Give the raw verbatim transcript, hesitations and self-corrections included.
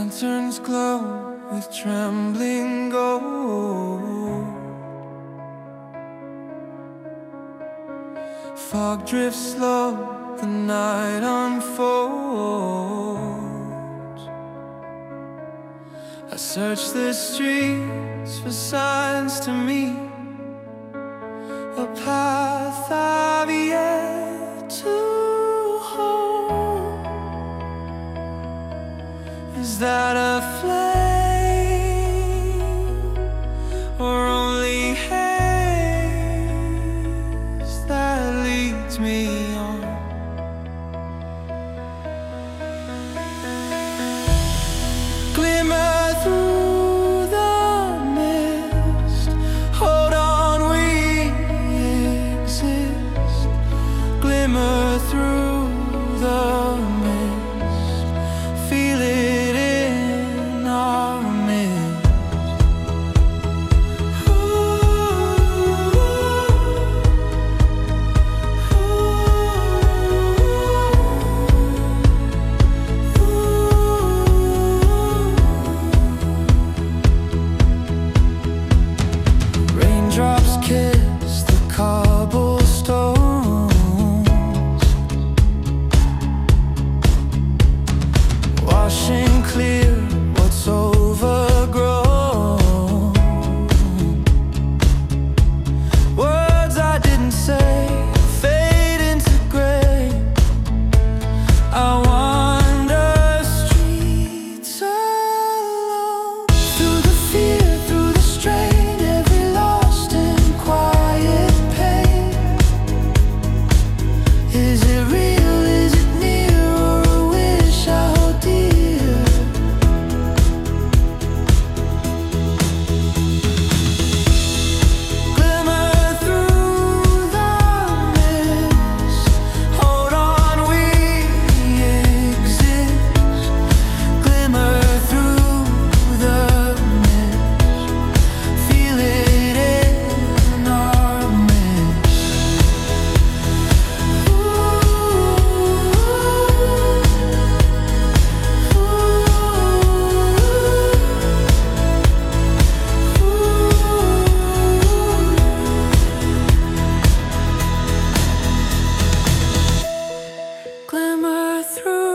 Lanterns glow with trembling gold. Fog drifts slow, the night unfolds. I search the streets for signs to me, a path I've yet to hold. Is that a flame, or only haze that leads me on? Glimmer through the mist, hold on, we exist. Glimmer through the mist, feel it in our midst. Raindrops kiss the cobblestones, washing clear what's overgrown. Words I didn't say fade into gray. I wander streets alone, through the fear, through the strain, every lost and quiet pain. Is it real, is it near, or a wish I hold dear? Glimmer through the mist, hold on, we exist. Glimmer through the mist, feel it in our midst. Glimmer through